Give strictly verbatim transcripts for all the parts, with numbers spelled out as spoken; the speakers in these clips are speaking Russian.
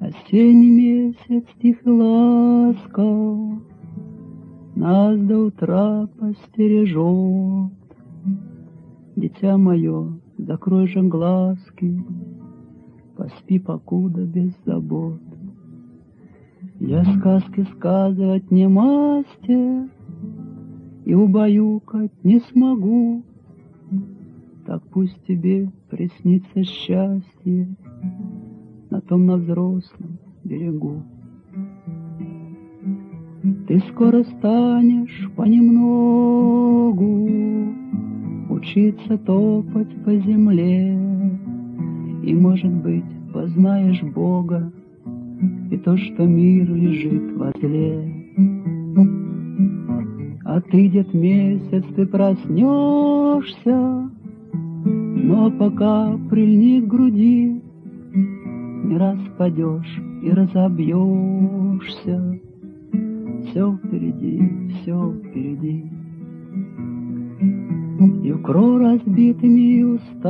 Осенний месяц тих и ласков нас до утра постережет. Дитя мое, закрой же глазки, поспи покуда без забот. Я сказки сказывать не мастер и убаюкать не смогу. Так пусть тебе приснится счастье на том, на взрослом берегу. Ты скоро станешь понемногу учиться топать по земле, и, может быть, познаешь Бога и то, что мир лежит возле. А ты, дед месяц, ты проснешься, но пока прильни к груди, не распадешь и разобьешься. Все впереди, все впереди. И укро разбитыми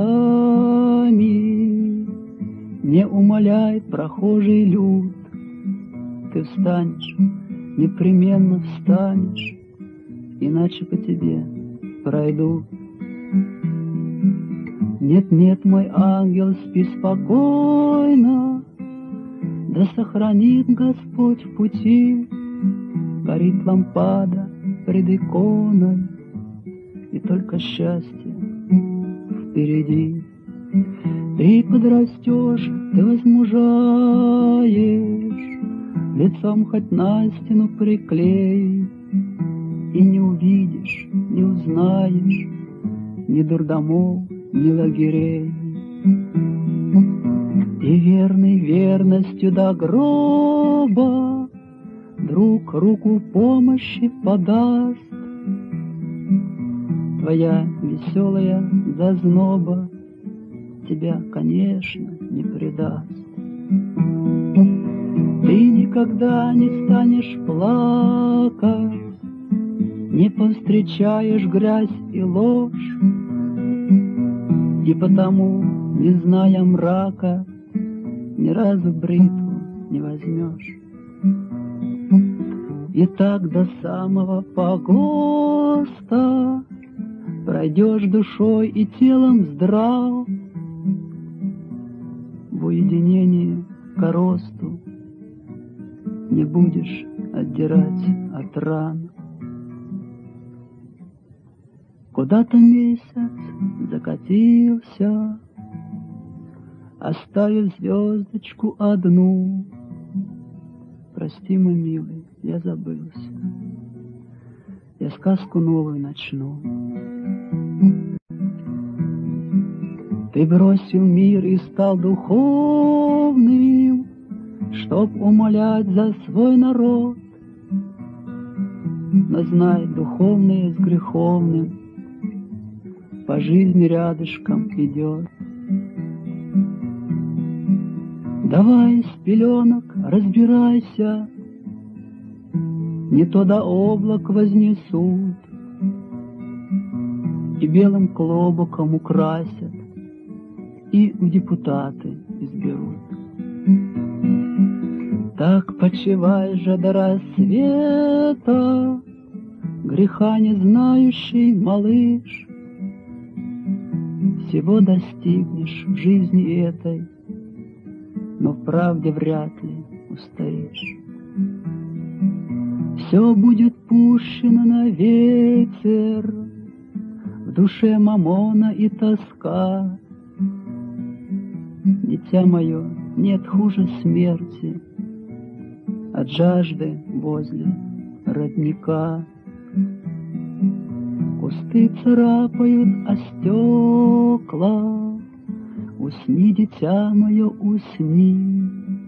устами не умоляй прохожий люд. Ты встанешь, непременно встанешь, иначе по тебе пройду. Нет-нет, мой ангел, спи спокойно, да сохранит Господь в пути. Горит лампада пред иконой, и только счастье впереди. Ты подрастешь, ты возмужаешь, лицом хоть на стену приклей, и не увидишь, не узнаешь ни дурдомов, ни лагерей. И верный верностью до гроба друг руку помощи подаст. Твоя веселая зазноба тебя, конечно, не предаст. Ты никогда не станешь плакать, не повстречаешь грязь и ложь, и потому, не зная мрака, ни разу бритву не возьмешь. И так до самого погоста пройдешь душой и телом здрав, в уединении коросту не будешь отдирать от ран. Куда-то месяц закатился, оставив звездочку одну. Прости, мой милый, я забылся, я сказку новую начну. Ты бросил мир и стал духовным, чтоб умолять за свой народ. Но знай, духовное с греховным по жизни рядышком идет. Давай с пеленок разбирайся, не то до облак вознесут и белым клобуком украсят, и в депутаты изберут. Так почивай же до рассвета, греха не знающий малыш. Всего достигнешь в жизни этой, но в правде вряд ли устоишь. Все будет пущено на ветер, в душе мамона и тоска. Дитя мое, нет хуже смерти от жажды возле родника. Кусты царапают о стекла, усни, дитя мое, усни.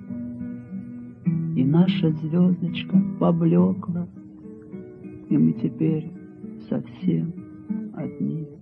И наша звездочка поблекла, и мы теперь совсем одни.